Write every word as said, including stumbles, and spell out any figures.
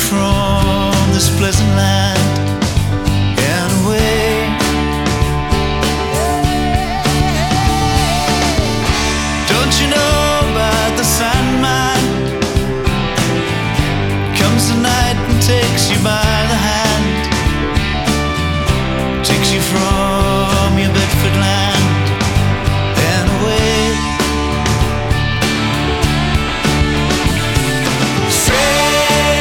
from this pleasant land and away. Don't you know about the Sandman? Comes the night and takes you by.